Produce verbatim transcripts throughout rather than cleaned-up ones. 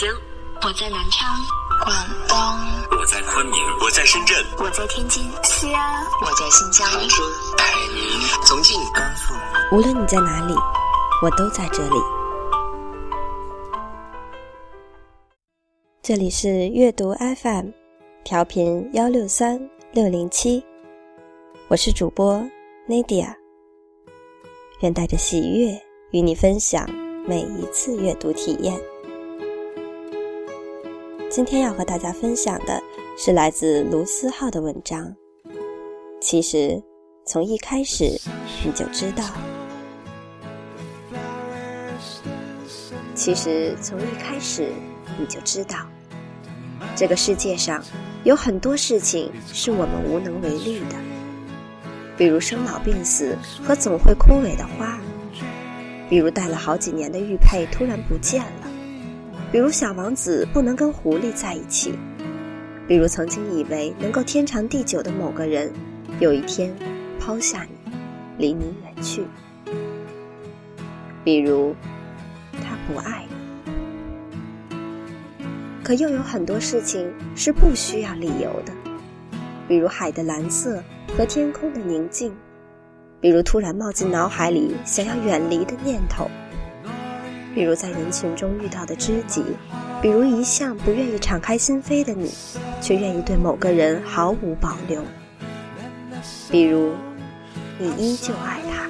京， 我在南昌， 广东， 我在昆明，我在深圳， 我在天津， 西安， 我在新疆， 长春、海宁、重庆、甘肃。 无论你在哪里，我都在这里。这里是阅读 F M， 调频一六三六零七，我是主播 Nadia， 愿带着喜悦与你分享每一次阅读体验。今天要和大家分享的是来自卢思浩的文章。其实从一开始你就知道，其实从一开始你就知道，这个世界上有很多事情是我们无能为力的，比如生老病死和总会枯萎的花，比如戴了好几年的玉佩突然不见了，比如小王子不能跟狐狸在一起，比如曾经以为能够天长地久的某个人，有一天抛下你，离你远去，比如他不爱你。可又有很多事情是不需要理由的，比如海的蓝色和天空的宁静，比如突然冒进脑海里想要远离的念头，比如在人群中遇到的知己，比如一向不愿意敞开心扉的你，却愿意对某个人毫无保留，比如你依旧爱他。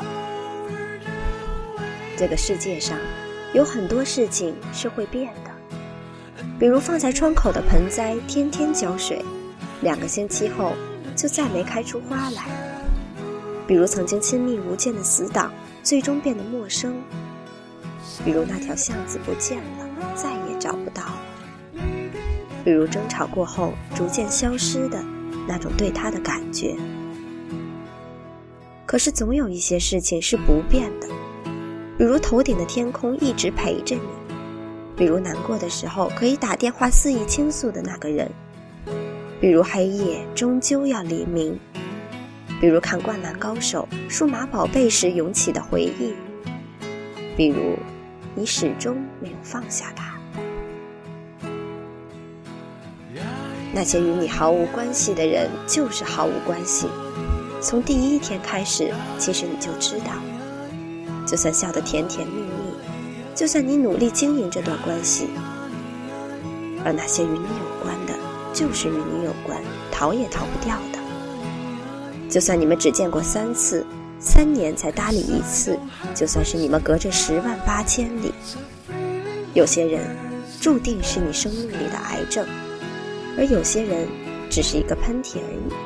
这个世界上有很多事情是会变的，比如放在窗口的盆栽天天浇水，两个星期后就再没开出花来，比如曾经亲密无间的死党最终变得陌生，比如那条巷子不见了，再也找不到了，比如争吵过后逐渐消失的那种对他的感觉。可是总有一些事情是不变的，比如头顶的天空一直陪着你，比如难过的时候可以打电话肆意倾诉的那个人，比如黑夜终究要黎明，比如看灌篮高手、数码宝贝时涌起的回忆，比如你始终没有放下他。那些与你毫无关系的人就是毫无关系，从第一天开始，其实你就知道，就算笑得甜甜蜜蜜，就算你努力经营这段关系，而那些与你有关的就是与你有关，逃也逃不掉的。就算你们只见过三次，三年才搭理一次，就算是你们隔着十万八千里，有些人注定是你生命里的癌症，而有些人只是一个喷嚏而已。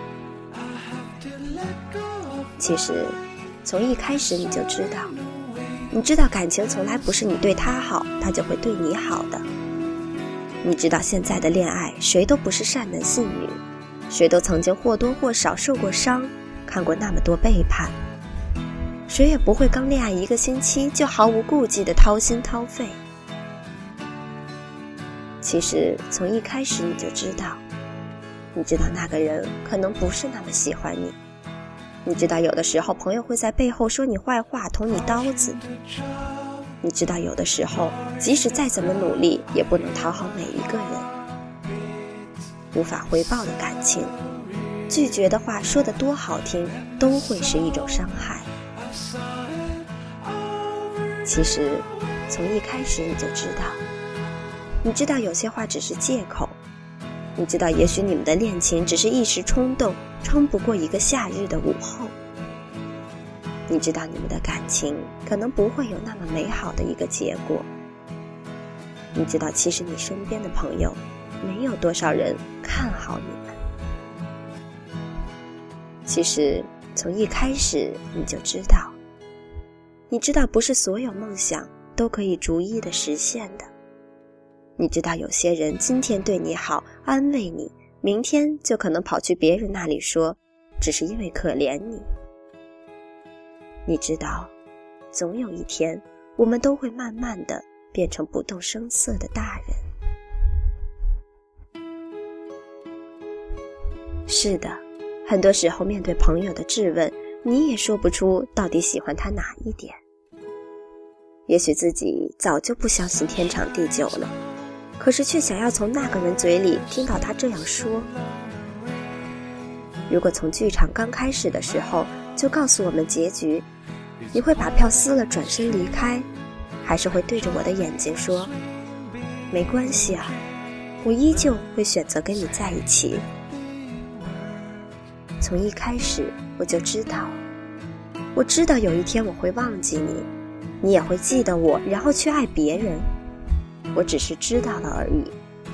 其实从一开始你就知道，你知道感情从来不是你对他好，他就会对你好的。你知道现在的恋爱谁都不是善男信女，谁都曾经或多或少受过伤，看过那么多背叛，谁也不会刚恋爱一个星期就毫无顾忌地掏心掏肺。其实从一开始你就知道，你知道那个人可能不是那么喜欢你，你知道有的时候朋友会在背后说你坏话，捅你刀子，你知道有的时候即使再怎么努力也不能讨好每一个人，无法回报的感情，拒绝的话说得多好听都会是一种伤害。其实从一开始你就知道，你知道有些话只是借口，你知道也许你们的恋情只是一时冲动，撑不过一个夏日的午后，你知道你们的感情可能不会有那么美好的一个结果，你知道其实你身边的朋友没有多少人看好你们。其实从一开始你就知道，你知道不是所有梦想都可以逐一的实现的，你知道有些人今天对你好，安慰你，明天就可能跑去别人那里说只是因为可怜你。你知道总有一天我们都会慢慢的变成不动声色的大人。是的，很多时候面对朋友的质问，你也说不出到底喜欢他哪一点。也许自己早就不相信天长地久了， 可是却想要从那个人嘴里听到他这样说。如果从剧场刚开始的时候就告诉我们结局，你会把票撕了转身离开，还是会对着我的眼睛说，没关系啊，我依旧会选择跟你在一起。从一开始我就知道，我知道有一天我会忘记你，你也会记得我，然后去爱别人。我只是知道了而已，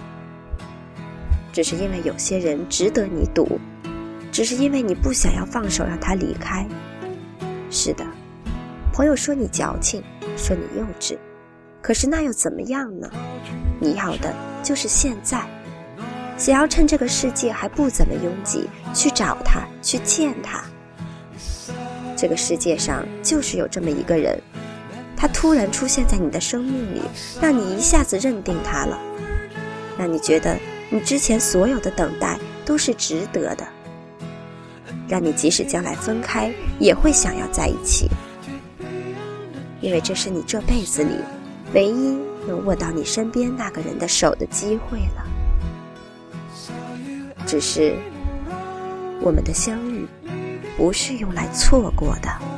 只是因为有些人值得你赌，只是因为你不想要放手让他离开。是的，朋友说你矫情，说你幼稚，可是那又怎么样呢？你要的就是现在，想要趁这个世界还不怎么拥挤，去找他，去见他。这个世界上就是有这么一个人，他突然出现在你的生命里，让你一下子认定他了，让你觉得你之前所有的等待都是值得的，让你即使将来分开也会想要在一起，因为这是你这辈子里唯一能握到你身边那个人的手的机会了。只是我们的相遇不是用来错过的。